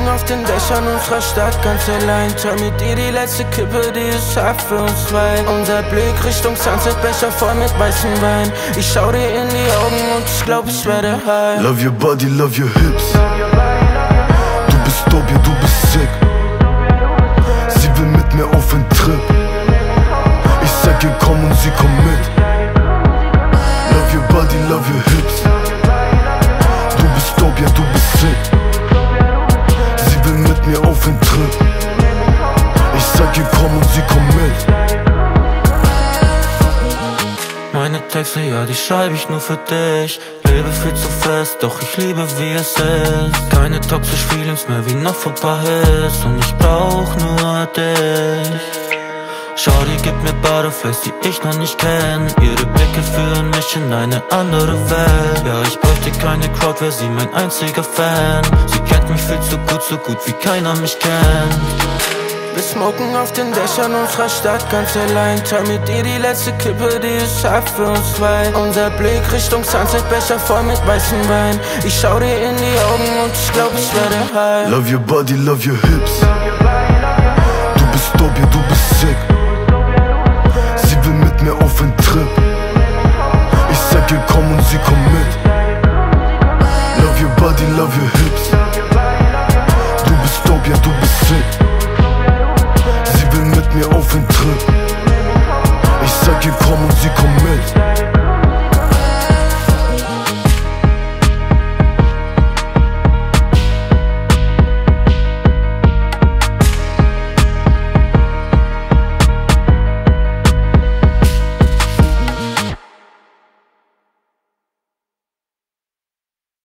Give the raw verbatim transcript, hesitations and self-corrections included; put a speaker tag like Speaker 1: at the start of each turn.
Speaker 1: auf den Dächern unserer Stadt ganz allein. Tör mit dir die letzte Kippe, die es schafft für uns zwei. Unser Blick Richtung Sunset, Becher voll mit weißem Wein. Ich schau dir in die Augen und ich glaub, ich werde high.
Speaker 2: Love your body, love your hips. Du bist dope, ja du bist sick. Sie will mit mir auf den Trip. Ich sag ihr komm und sie kommt mit. Love your body, love your hips. Du bist dope, ja du bist sick. Sie will mit mir auf den Trip. Ich sag ihr komm und sie kommt mit.
Speaker 3: Meine Texte, ja, die schreibe ich nur für dich. Lebe viel zu fest, doch ich liebe wie es ist. Keine toxisch Feelings mehr wie noch vor paar Hits. Und ich brauch nur dich. Shawty gibt mir Butterflies, die ich noch nicht kenn. Ihre Blicke führen mich in eine andere Welt. Ja, ich bräuchte keine Crowd, wär sie mein einziger Fan. Sie kennt mich viel zu gut, so gut wie keiner mich kennt.
Speaker 1: Wir smoken auf den Dächern unserer Stadt ganz allein. Tör mit dir die letzte Kippe, die es schafft für uns zwei. Unser Blick Richtung Sunset, Becher voll mit weißem Wein. Ich schau dir in die Augen und ich glaub, ich werde high.
Speaker 2: Love your body, love your hips. Du bist dope, ja du bist sick. Sie will mit mir auf den Trip. Ich sag ihr komm und sie kommt mit. Love your body, love your hips. Du bist dope, ja du bist sick. Sie will mit mir auf den Trip. Ich sag ihr komm und sie kommt mit.